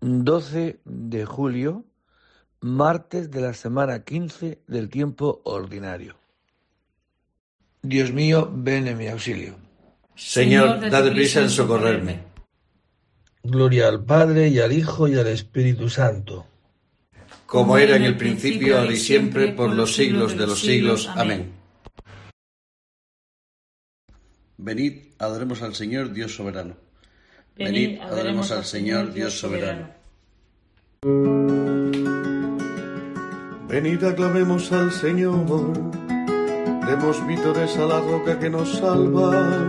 12 de julio, martes de la semana 15 del tiempo ordinario. Dios mío, ven en mi auxilio. Señor, date prisa en socorrerme. Gloria al Padre, y al Hijo, y al Espíritu Santo. Como era en el principio, ahora y siempre, por los siglos de los siglos. Amén. Venid, adoremos al Señor, Dios soberano. Venid, adoremos al Señor, Dios soberano. Venid, aclamemos al Señor, demos vítores a la roca que nos salva.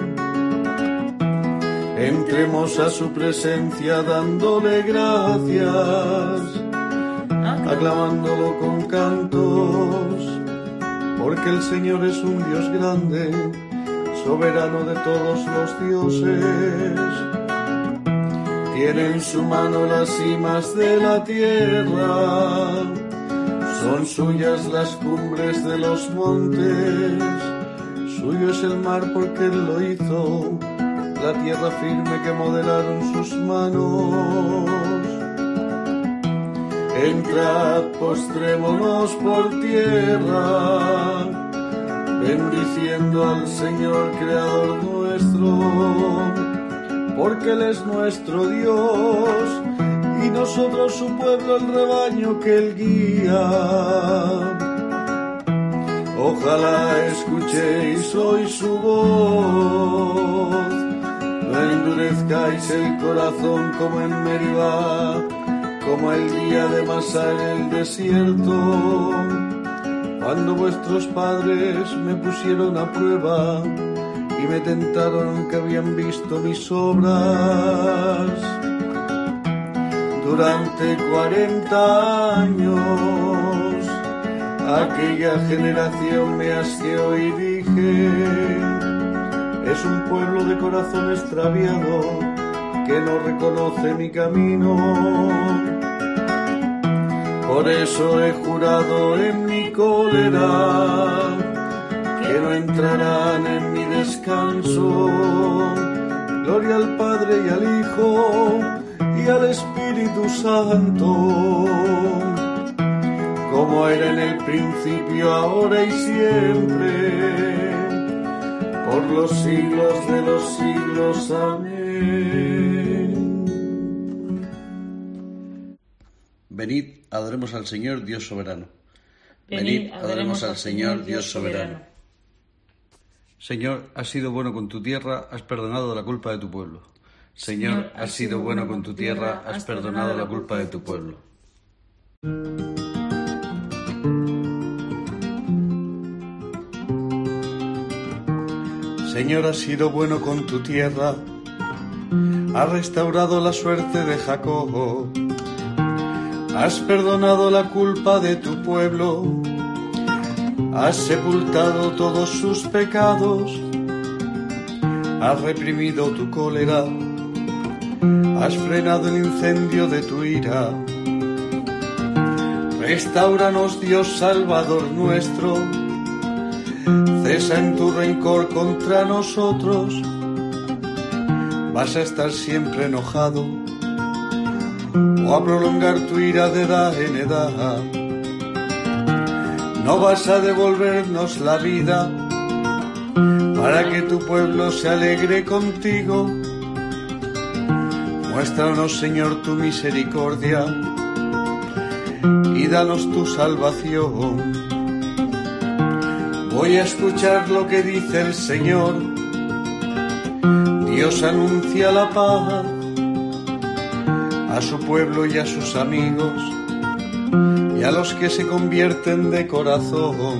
Entremos a su presencia dándole gracias, aclamándolo con cantos, porque el Señor es un Dios grande, soberano de todos los dioses. Tiene en su mano las cimas de la tierra, son suyas las cumbres de los montes, suyo es el mar porque Él lo hizo, la tierra firme que modelaron sus manos. Entrad, postrémonos por tierra, bendiciendo al Señor Creador nuestro, porque Él es nuestro Dios, y nosotros su pueblo, el rebaño que Él guía. Ojalá escuchéis hoy su voz, no endurezcáis el corazón como en Meribá, como el día de Masá en el desierto, cuando vuestros padres me pusieron a prueba y me tentaron aunque habían visto mis obras. Durante 40 años aquella generación me asqueó y dije: es un pueblo de corazón extraviado que no reconoce mi camino. Por eso he jurado en mi cólera que no entrarán en mi descanso. Gloria al Padre y al Hijo y al Espíritu Santo, como era en el principio, ahora y siempre, por los siglos de los siglos. Amén. Venid, adoremos al Señor, Dios soberano. Venid, adoremos al Señor, Dios soberano. Señor, has sido bueno con tu tierra, has perdonado la culpa de tu pueblo. Señor, has sido bueno con tu tierra, has perdonado la culpa de tu pueblo. Señor, has sido bueno con tu tierra, has restaurado la suerte de Jacob, has perdonado la culpa de tu pueblo, has sepultado todos sus pecados, has reprimido tu cólera, has frenado el incendio de tu ira. Restáuranos, Dios Salvador nuestro, cesa en tu rencor contra nosotros. ¿Vas a estar siempre enojado o a prolongar tu ira de edad en edad? No vas a devolvernos la vida para que tu pueblo se alegre contigo. Muéstranos, Señor, tu misericordia y danos tu salvación. Voy a escuchar lo que dice el Señor. Dios anuncia la paz a su pueblo y a sus amigos y a los que se convierten de corazón.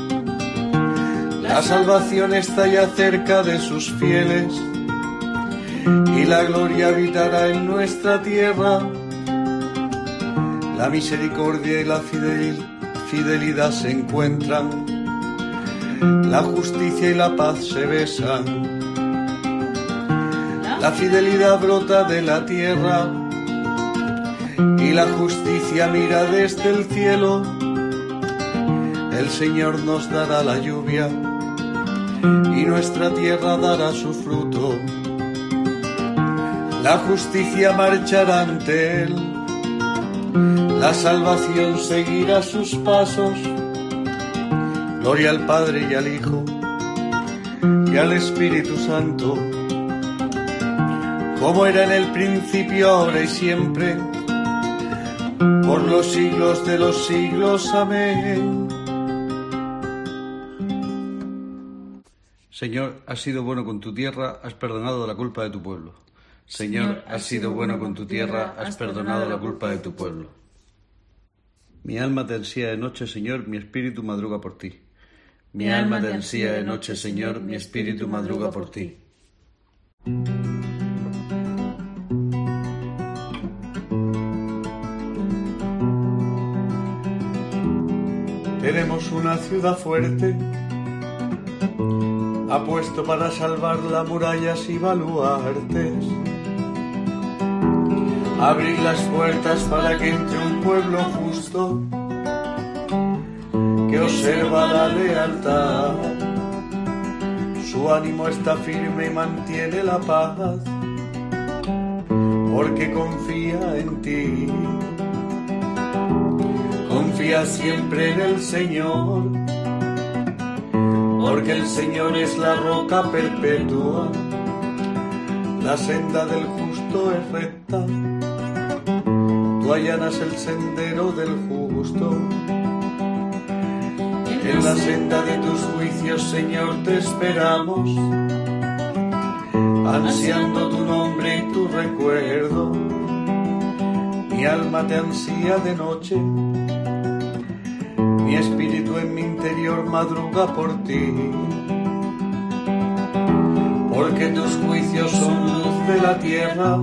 La salvación está ya cerca de sus fieles y la gloria habitará en nuestra tierra. La misericordia y la fidelidad se encuentran, la justicia y la paz se besan. La fidelidad brota de la tierra y la justicia mira desde el cielo. El Señor nos dará la lluvia y nuestra tierra dará su fruto. La justicia marchará ante Él La salvación seguirá sus pasos. Gloria al Padre y al Hijo y al Espíritu Santo, como era en el principio, ahora y siempre, por los siglos de los siglos. Amén. Señor, has sido bueno con tu tierra, has perdonado la culpa de tu pueblo. Señor, has sido bueno con tu tierra, has perdonado la culpa de tu pueblo. Mi alma te ansía de noche, Señor, mi espíritu madruga por ti. Mi alma te ansía de noche, Señor, mi espíritu madruga por ti. Tenemos una ciudad fuerte, apuesto para salvarla murallas y baluartes. Abrir las puertas para que entre un pueblo justo que observa la lealtad. Su ánimo está firme y mantiene la paz, porque confía en ti. Confía siempre en el Señor, porque el Señor es la roca perpetua. La senda del justo es recta, tú allanas el sendero del justo. En la senda de tus juicios, Señor, te esperamos, ansiando tu nombre y tu recuerdo. Mi alma te ansía de noche, mi espíritu en mi interior madruga por ti. Porque tus juicios son luz de la tierra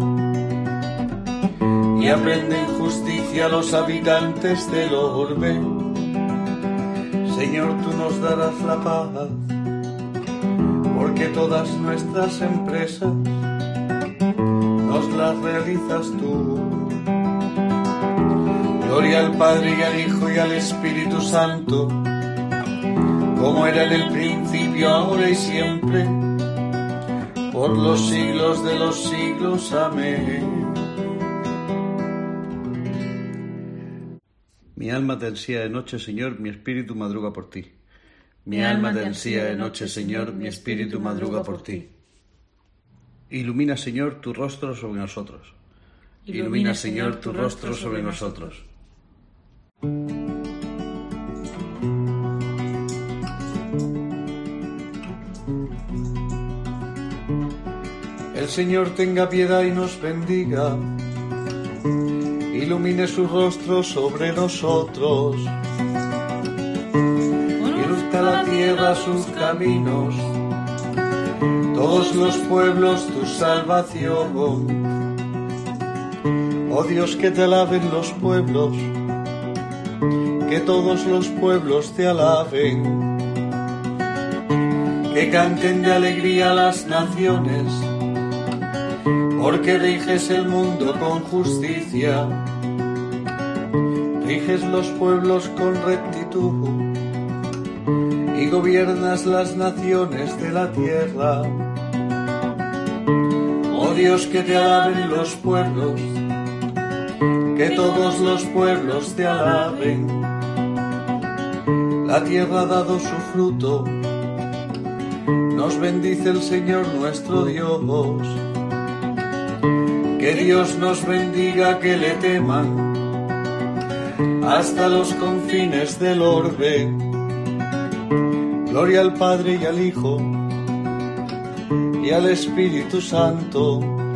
y aprenden justicia a los habitantes del orbe. Señor, tú nos darás la paz, porque todas nuestras empresas nos las realizas tú. Gloria al Padre y al Hijo y al Espíritu Santo, como era en el principio, ahora y siempre, por los siglos de los siglos. Amén. Mi alma te ansía de noche, Señor, mi espíritu madruga por ti. Mi alma te ansía de noche, Señor, mi espíritu madruga por ti. Ilumina, Señor, tu rostro sobre nosotros. Ilumina, Señor, tu rostro sobre nosotros. El Señor tenga piedad y nos bendiga, ilumine su rostro sobre nosotros, ilumina la tierra sus caminos, todos los pueblos tu salvación. Oh Dios, que te alaben los pueblos, que todos los pueblos te alaben, que canten de alegría las naciones, porque riges el mundo con justicia, riges los pueblos con rectitud y gobiernas las naciones de la tierra. Oh Dios, que te alaben los pueblos, que todos los pueblos te alaben. La tierra ha dado su fruto, nos bendice el Señor nuestro Dios. Que Dios nos bendiga, que le teman hasta los confines del orbe. Gloria al Padre y al Hijo y al Espíritu Santo,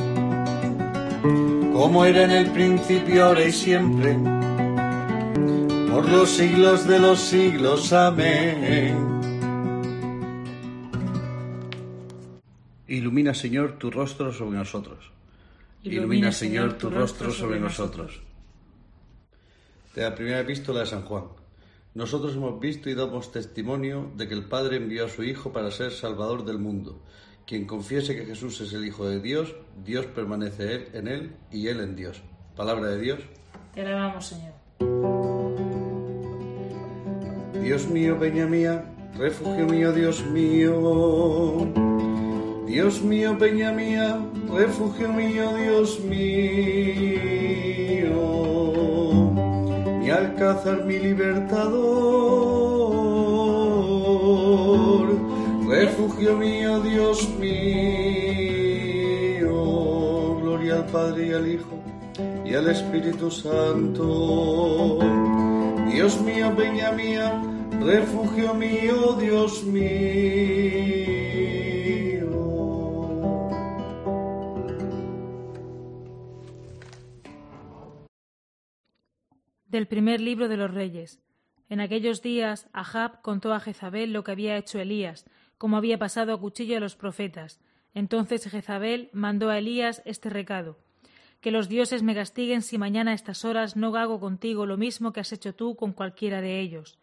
como era en el principio, ahora y siempre, por los siglos de los siglos. Amén. Ilumina, Señor, tu rostro sobre nosotros. Ilumina, Señor, tu rostro sobre nosotros. De la primera epístola de San Juan. Nosotros hemos visto y damos testimonio de que el Padre envió a su Hijo para ser Salvador del mundo. Quien confiese que Jesús es el Hijo de Dios, Dios permanece en él y él en Dios. Palabra de Dios. Te alabamos, Señor. Dios mío, peña mía, refugio mío, Dios mío. Dios mío, peña mía, refugio mío, Dios mío. alcázar mi libertador, refugio mío, Dios mío. Gloria al Padre y al Hijo y al Espíritu Santo. Dios mío, peña mía, refugio mío, Dios mío. Del primer libro de los Reyes. En aquellos días, Ahab contó a Jezabel lo que había hecho Elías, como había pasado a cuchillo a los profetas. Entonces Jezabel mandó a Elías este recado: que los dioses me castiguen si mañana a estas horas no hago contigo lo mismo que has hecho tú con cualquiera de ellos.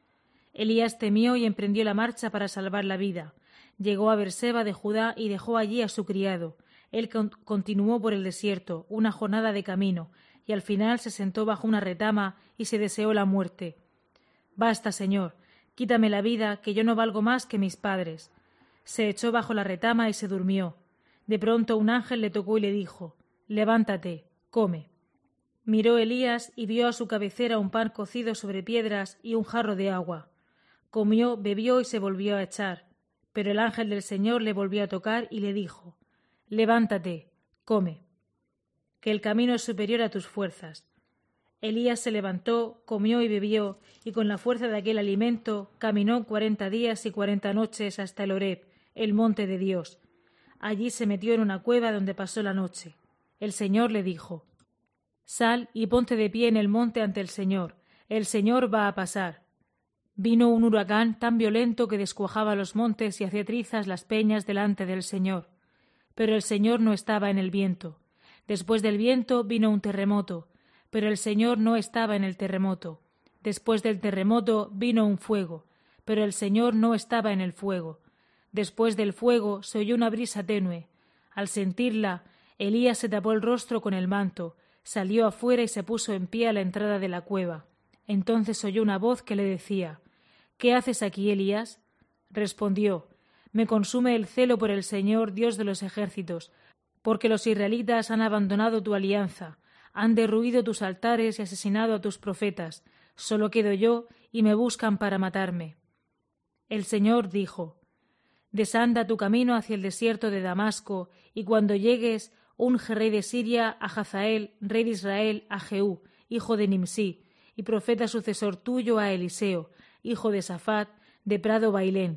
Elías temió y emprendió la marcha para salvar la vida. Llegó a Berseba de Judá y dejó allí a su criado. Él continuó por el desierto, una jornada de camino, y al final se sentó bajo una retama y se deseó la muerte. «Basta, Señor, quítame la vida, que yo no valgo más que mis padres». Se echó bajo la retama y se durmió. De pronto un ángel le tocó y le dijo: «Levántate, come». Miró Elías y vio a su cabecera un pan cocido sobre piedras y un jarro de agua. Comió, bebió y se volvió a echar. Pero el ángel del Señor le volvió a tocar y le dijo: «Levántate, come, que el camino es superior a tus fuerzas». Elías se levantó, comió y bebió, y con la fuerza de aquel alimento caminó 40 días y 40 noches hasta el Horeb, el monte de Dios. Allí se metió en una cueva donde pasó la noche. El Señor le dijo: «Sal y ponte de pie en el monte ante el Señor va a pasar». Vino un huracán tan violento que descuajaba los montes y hacía trizas las peñas delante del Señor. Pero el Señor no estaba en el viento. Después del viento vino un terremoto, pero el Señor no estaba en el terremoto. Después del terremoto vino un fuego, pero el Señor no estaba en el fuego. Después del fuego se oyó una brisa tenue. Al sentirla, Elías se tapó el rostro con el manto, salió afuera y se puso en pie a la entrada de la cueva. Entonces oyó una voz que le decía: «¿Qué haces aquí, Elías?». Respondió: «Me consume el celo por el Señor, Dios de los ejércitos, porque los israelitas han abandonado tu alianza, han derruido tus altares y asesinado a tus profetas. Solo quedo yo y me buscan para matarme». El Señor dijo: «Desanda tu camino hacia el desierto de Damasco, y cuando llegues, unge rey de Siria a Hazael, rey de Israel, a Jehú, hijo de Nimsí, y profeta sucesor tuyo a Eliseo, hijo de Safat, de Prado Bailén.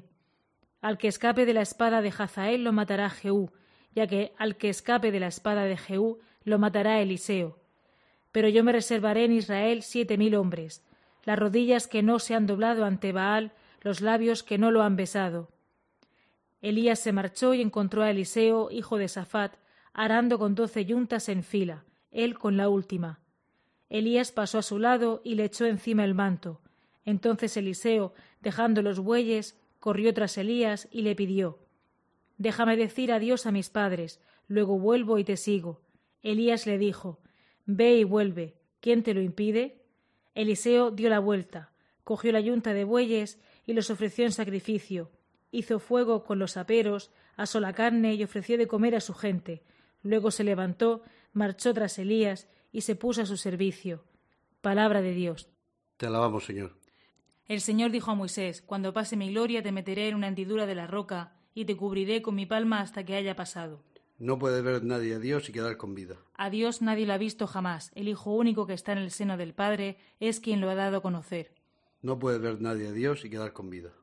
Al que escape de la espada de Hazael lo matará Jehú, ya que al que escape de la espada de Jehú lo matará Eliseo. Pero yo me reservaré en Israel 7,000 hombres, las rodillas que no se han doblado ante Baal, los labios que no lo han besado». Elías se marchó y encontró a Eliseo, hijo de Safat, arando con 12 yuntas en fila, él con la última. Elías pasó a su lado y le echó encima el manto. Entonces Eliseo, dejando los bueyes, corrió tras Elías y le pidió: «Déjame decir adiós a mis padres, luego vuelvo y te sigo». Elías le dijo: «Ve y vuelve, ¿quién te lo impide?». Eliseo dio la vuelta, cogió la yunta de bueyes y los ofreció en sacrificio. Hizo fuego con los aperos, asó la carne y ofreció de comer a su gente. Luego se levantó, marchó tras Elías y se puso a su servicio. Palabra de Dios. Te alabamos, Señor. El Señor dijo a Moisés: «Cuando pase mi gloria te meteré en una hendidura de la roca y te cubriré con mi palma hasta que haya pasado». No puede ver nadie a Dios y quedar con vida. A Dios nadie lo ha visto jamás. El Hijo único que está en el seno del Padre es quien lo ha dado a conocer. No puede ver nadie a Dios y quedar con vida.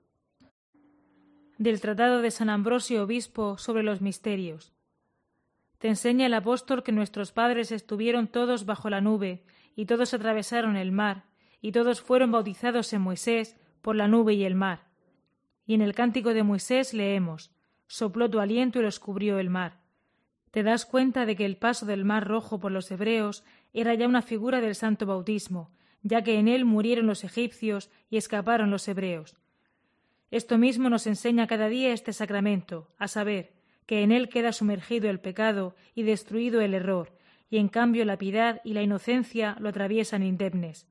Del Tratado de San Ambrosio Obispo sobre los misterios. Te enseña el apóstol que nuestros padres estuvieron todos bajo la nube, y todos atravesaron el mar, y todos fueron bautizados en Moisés por la nube y el mar. Y en el cántico de Moisés leemos: «Sopló tu aliento y los cubrió el mar». Te das cuenta de que el paso del mar Rojo por los hebreos era ya una figura del santo bautismo, ya que en él murieron los egipcios y escaparon los hebreos. Esto mismo nos enseña cada día este sacramento, a saber, que en él queda sumergido el pecado y destruido el error, y en cambio la piedad y la inocencia lo atraviesan indemnes.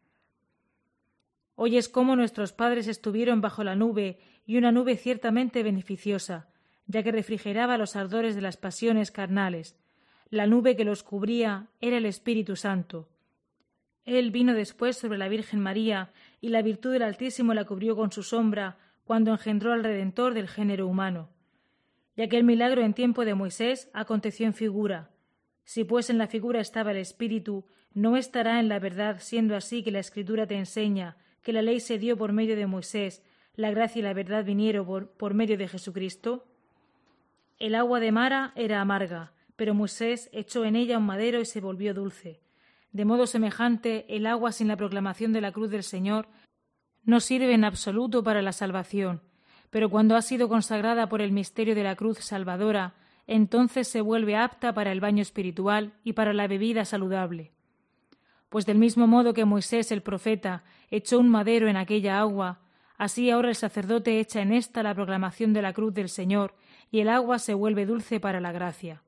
Oyes cómo nuestros padres estuvieron bajo la nube, y una nube ciertamente beneficiosa, ya que refrigeraba los ardores de las pasiones carnales. La nube que los cubría era el Espíritu Santo. Él vino después sobre la Virgen María, y la virtud del Altísimo la cubrió con su sombra, cuando engendró al Redentor del género humano. Y aquel milagro en tiempo de Moisés aconteció en figura. Si pues en la figura estaba el Espíritu, ¿no estará en la verdad, siendo así que la Escritura te enseña que la ley se dio por medio de Moisés, la gracia y la verdad vinieron por medio de Jesucristo? El agua de Mara era amarga, pero Moisés echó en ella un madero y se volvió dulce. De modo semejante, el agua sin la proclamación de la cruz del Señor no sirve en absoluto para la salvación, pero cuando ha sido consagrada por el misterio de la cruz salvadora, entonces se vuelve apta para el baño espiritual y para la bebida saludable. Pues del mismo modo que Moisés el profeta echó un madero en aquella agua, así ahora el sacerdote echa en ésta la proclamación de la cruz del Señor, y el agua se vuelve dulce para la gracia.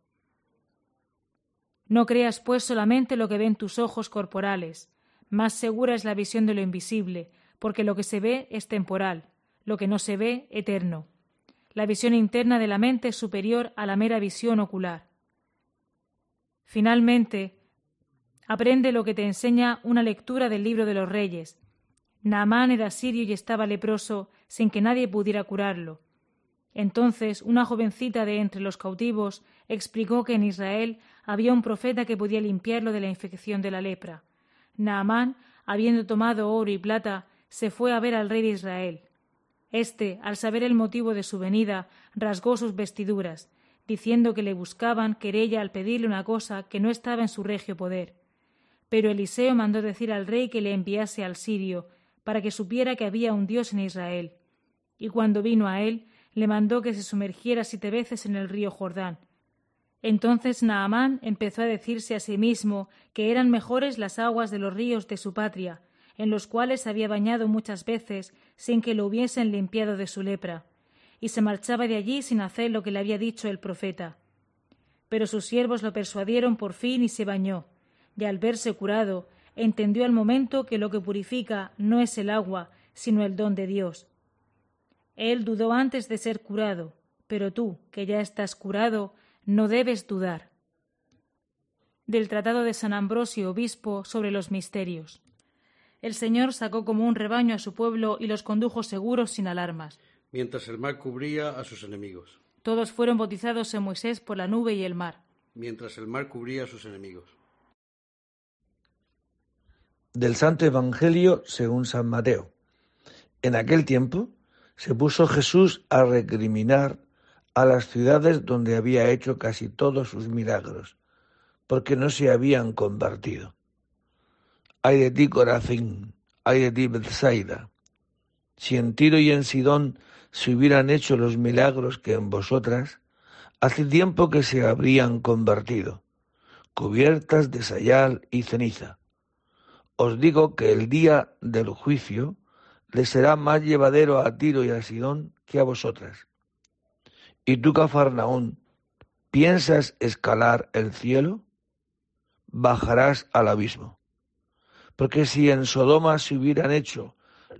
No creas pues solamente lo que ven tus ojos corporales, más segura es la visión de lo invisible, porque lo que se ve es temporal, lo que no se ve, eterno. La visión interna de la mente es superior a la mera visión ocular. Finalmente, aprende lo que te enseña una lectura del libro de los Reyes. Naamán era sirio y estaba leproso, sin que nadie pudiera curarlo. Entonces una jovencita de entre los cautivos explicó que en Israel había un profeta que podía limpiarlo de la infección de la lepra. Naamán, habiendo tomado oro y plata, se fue a ver al rey de Israel. Este, al saber el motivo de su venida, rasgó sus vestiduras, diciendo que le buscaban querella al pedirle una cosa que no estaba en su regio poder. Pero Eliseo mandó decir al rey que le enviase al sirio, para que supiera que había un Dios en Israel. Y cuando vino a él, le mandó que se sumergiera 7 veces en el río Jordán. Entonces Naamán empezó a decirse a sí mismo que eran mejores las aguas de los ríos de su patria, en los cuales había bañado muchas veces sin que lo hubiesen limpiado de su lepra, y se marchaba de allí sin hacer lo que le había dicho el profeta. Pero sus siervos lo persuadieron por fin y se bañó, y al verse curado, entendió al momento que lo que purifica no es el agua, sino el don de Dios. Él dudó antes de ser curado, pero tú, que ya estás curado, no debes dudar. Del Tratado de San Ambrosio, obispo, sobre los misterios. El Señor sacó como un rebaño a su pueblo y los condujo seguros sin alarmas. Mientras el mar cubría a sus enemigos. Todos fueron bautizados en Moisés por la nube y el mar. Mientras el mar cubría a sus enemigos. Del Santo Evangelio según San Mateo. En aquel tiempo se puso Jesús a recriminar a las ciudades donde había hecho casi todos sus milagros, porque no se habían convertido. Ay de ti, Corazín, ay de ti, Bethsaida. Si en Tiro y en Sidón se hubieran hecho los milagros que en vosotras, hace tiempo que se habrían convertido, cubiertas de sayal y ceniza. Os digo que el día del juicio le será más llevadero a Tiro y a Sidón que a vosotras. ¿Y tú, Cafarnaún, piensas escalar el cielo? Bajarás al abismo. Porque si en Sodoma se hubieran hecho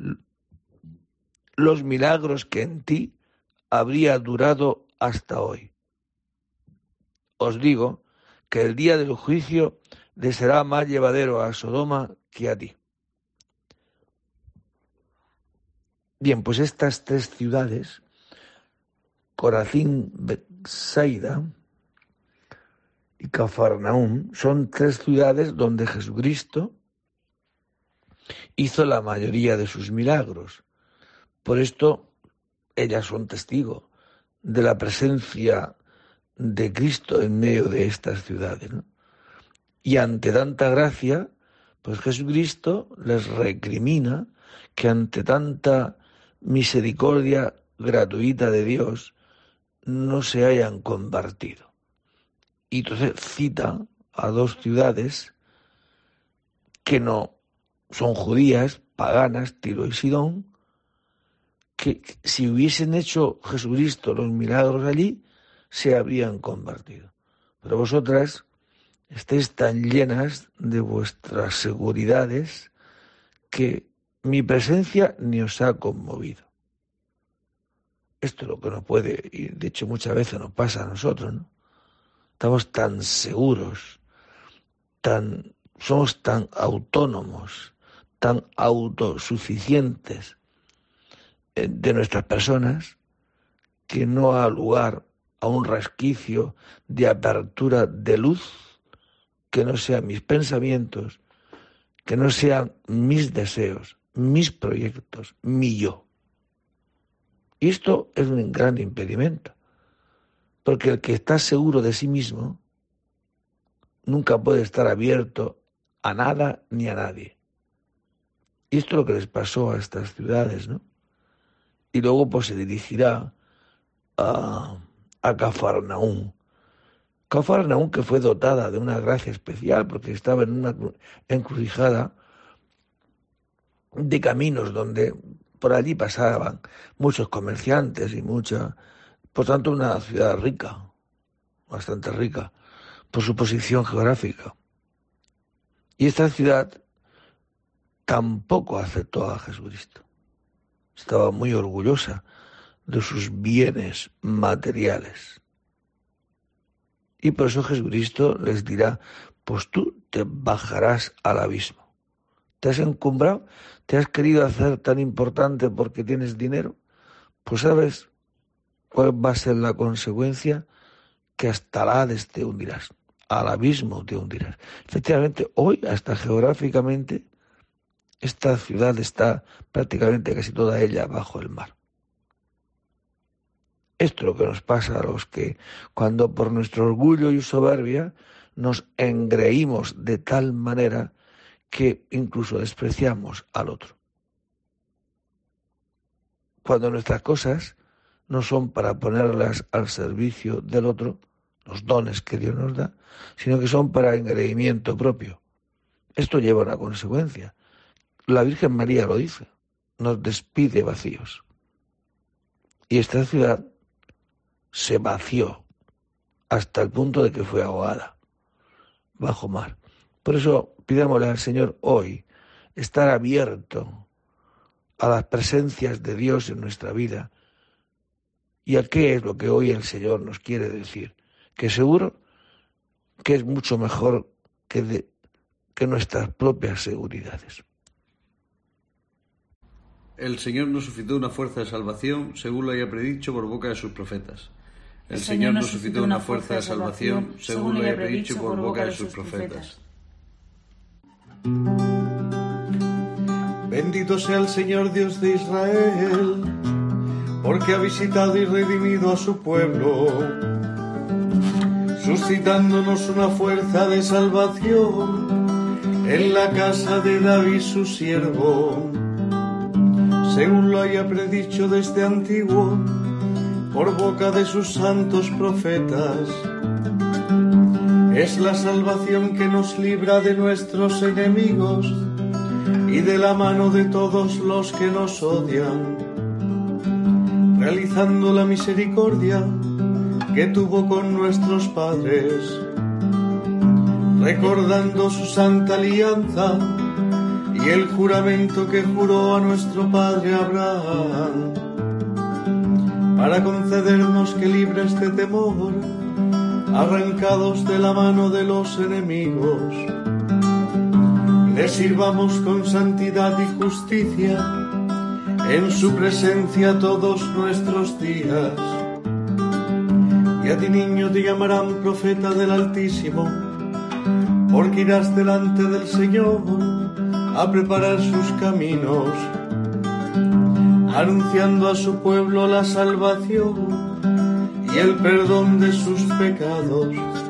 los milagros que en ti, habría durado hasta hoy. Os digo que el día del juicio le será más llevadero a Sodoma que a ti. Bien, pues estas 3 ciudades, Corazín, Bethsaida y Cafarnaún, son 3 ciudades donde Jesucristo hizo la mayoría de sus milagros. Por esto, ellas son testigo de la presencia de Cristo en medio de estas ciudades, ¿no? Y ante tanta gracia, pues Jesucristo les recrimina que ante tanta misericordia gratuita de Dios no se hayan convertido. Y entonces cita a 2 ciudades que no son judías, paganas, Tiro y Sidón, que si hubiesen hecho Jesucristo los milagros allí, se habrían convertido. Pero vosotras estáis tan llenas de vuestras seguridades que mi presencia ni os ha conmovido. Esto es lo que nos puede, y de hecho muchas veces nos pasa a nosotros, ¿no? Estamos tan seguros, tan somos tan autónomos, tan autosuficientes de nuestras personas, que no ha lugar a un resquicio de apertura de luz que no sean mis pensamientos, que no sean mis deseos, mis proyectos, mi yo. Y esto es un gran impedimento, porque el que está seguro de sí mismo nunca puede estar abierto a nada ni a nadie. Y esto es lo que les pasó a estas ciudades, ¿no? Y luego pues se dirigirá a Cafarnaúm. Cafarnaúm, que fue dotada de una gracia especial porque estaba en una encrucijada de caminos donde por allí pasaban muchos comerciantes y por tanto una ciudad rica, bastante rica, por su posición geográfica. Y esta ciudad tampoco aceptó a Jesucristo. Estaba muy orgullosa de sus bienes materiales. Y por eso Jesucristo les dirá, pues tú te bajarás al abismo. ¿Te has encumbrado? ¿Te has querido hacer tan importante porque tienes dinero? Pues sabes cuál va a ser la consecuencia, que hasta el Hades te hundirás, al abismo te hundirás. Efectivamente, hoy hasta geográficamente esta ciudad está prácticamente casi toda ella bajo el mar. Esto es lo que nos pasa a los que, cuando por nuestro orgullo y soberbia nos engreímos de tal manera que incluso despreciamos al otro. Cuando nuestras cosas no son para ponerlas al servicio del otro, los dones que Dios nos da, sino que son para engreimiento propio. Esto lleva una consecuencia. La Virgen María lo dice, nos despide vacíos. Y esta ciudad se vació hasta el punto de que fue ahogada bajo mar. Por eso pidámosle al Señor hoy estar abierto a las presencias de Dios en nuestra vida. ¿Y a qué es lo que hoy el Señor nos quiere decir? Que seguro que es mucho mejor que nuestras propias seguridades. El Señor nos suscitó una fuerza de salvación, según lo haya predicho por boca de sus profetas. El Señor nos suscitó una fuerza de salvación, según lo haya predicho por boca de sus profetas. Bendito sea el Señor Dios de Israel, porque ha visitado y redimido a su pueblo, suscitándonos una fuerza de salvación en la casa de David su siervo, según lo haya predicho desde antiguo por boca de sus santos profetas. Es la salvación que nos libra de nuestros enemigos y de la mano de todos los que nos odian, realizando la misericordia que tuvo con nuestros padres, recordando su santa alianza y el juramento que juró a nuestro padre Abraham, para concedernos que, libres de temor, arrancados de la mano de los enemigos, le sirvamos con santidad y justicia en su presencia todos nuestros días. Y a ti, niño, te llamarán profeta del Altísimo, porque irás delante del Señor a preparar sus caminos, anunciando a su pueblo la salvación y el perdón de sus pecados.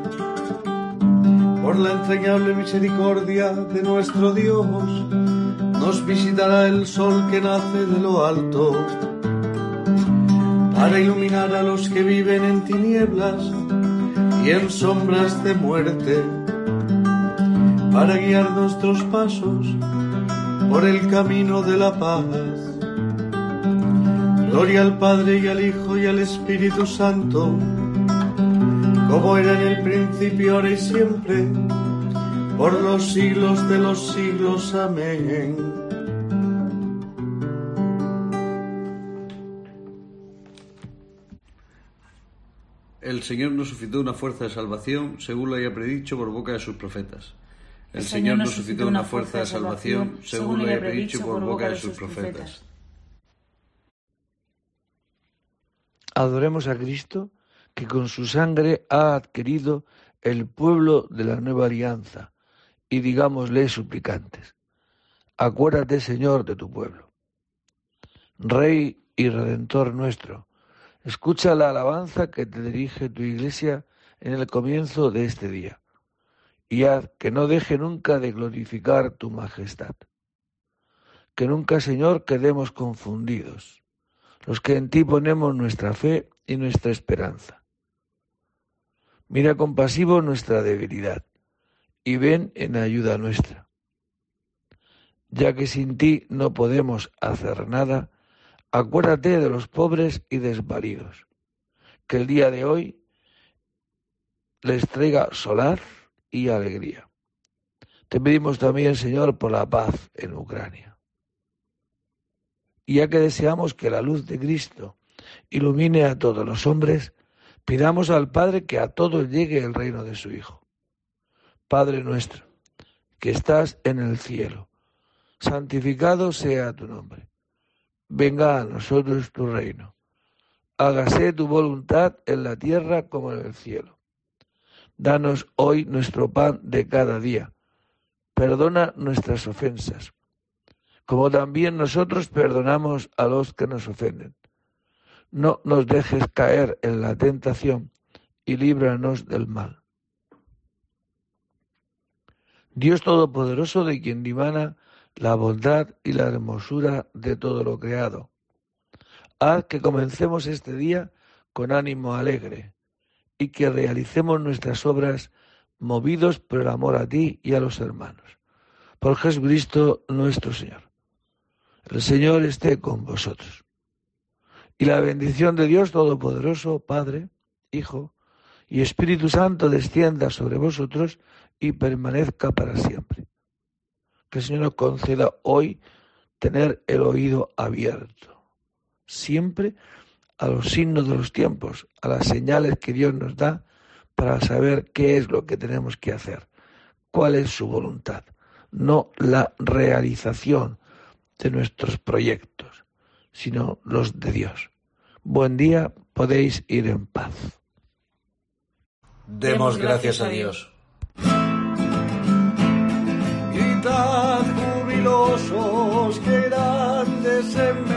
Por la entrañable misericordia de nuestro Dios, nos visitará el sol que nace de lo alto, para iluminar a los que viven en tinieblas y en sombras de muerte, para guiar nuestros pasos por el camino de la paz. Gloria al Padre y al Hijo y al Espíritu Santo, como era en el principio, ahora y siempre, por los siglos de los siglos. Amén. El Señor nos suscitó una fuerza de salvación, según lo haya predicho por boca de sus profetas. El Señor nos suscitó una fuerza de salvación, según lo había predicho por boca de sus profetas. Adoremos a Cristo, que con su sangre ha adquirido el pueblo de la nueva alianza, y digámosle suplicantes: acuérdate, Señor, de tu pueblo. Rey y Redentor nuestro, escucha la alabanza que te dirige tu Iglesia en el comienzo de este día, y haz que no deje nunca de glorificar tu majestad. Que nunca, Señor, quedemos confundidos, los que en ti ponemos nuestra fe y nuestra esperanza. Mira compasivo nuestra debilidad y ven en ayuda nuestra. Ya que sin ti no podemos hacer nada, acuérdate de los pobres y desvalidos, que el día de hoy les traiga solaz y alegría. Te pedimos también, Señor, por la paz en Ucrania. Y ya que deseamos que la luz de Cristo ilumine a todos los hombres, pidamos al Padre que a todos llegue el reino de su Hijo. Padre nuestro, que estás en el cielo, santificado sea tu nombre. Venga a nosotros tu reino. Hágase tu voluntad en la tierra como en el cielo. Danos hoy nuestro pan de cada día. Perdona nuestras ofensas, como también nosotros perdonamos a los que nos ofenden. No nos dejes caer en la tentación y líbranos del mal. Dios Todopoderoso, de quien dimana la bondad y la hermosura de todo lo creado, haz que comencemos este día con ánimo alegre y que realicemos nuestras obras movidos por el amor a ti y a los hermanos. Por Jesucristo nuestro Señor. El Señor esté con vosotros. Y la bendición de Dios Todopoderoso, Padre, Hijo y Espíritu Santo descienda sobre vosotros y permanezca para siempre. Que el Señor nos conceda hoy tener el oído abierto, siempre a los signos de los tiempos, a las señales que Dios nos da para saber qué es lo que tenemos que hacer, cuál es su voluntad, no la realización de nuestros proyectos, sino los de Dios. Buen día, podéis ir en paz. Demos gracias a Dios. Gritad jubilosos, que grandes en